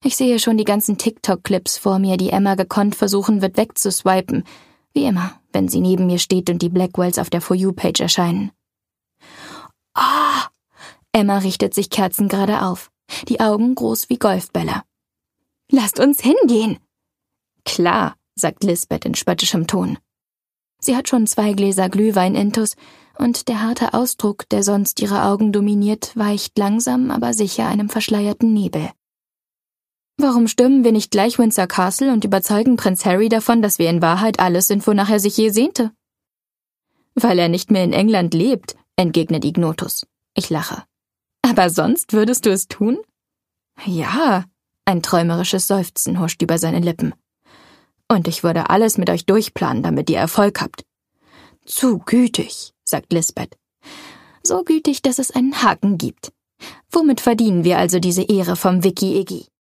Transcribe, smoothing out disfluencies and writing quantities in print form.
Ich sehe schon die ganzen TikTok-Clips vor mir, die Emma gekonnt versuchen wird wegzuswipen. Wie immer, wenn sie neben mir steht und die Blackwells auf der For You-Page erscheinen. Ah! Emma richtet sich kerzengerade auf, die Augen groß wie Golfbälle. »Lasst uns hingehen!« »Klar«, sagt Lisbeth in spöttischem Ton. Sie hat schon 2 Gläser Glühwein intus, und der harte Ausdruck, der sonst ihre Augen dominiert, weicht langsam, aber sicher einem verschleierten Nebel. »Warum stürmen wir nicht gleich Windsor Castle und überzeugen Prinz Harry davon, dass wir in Wahrheit alles sind, wonach er sich je sehnte?« »Weil er nicht mehr in England lebt«, entgegnet Ignotus. Ich lache. »Aber sonst würdest du es tun?« »Ja«, ein träumerisches Seufzen huscht über seine Lippen. »Und ich würde alles mit euch durchplanen, damit ihr Erfolg habt.« »Zu gütig«, sagt Lisbeth. »So gütig, dass es einen Haken gibt. Womit verdienen wir also diese Ehre vom Wiki-Iggy?«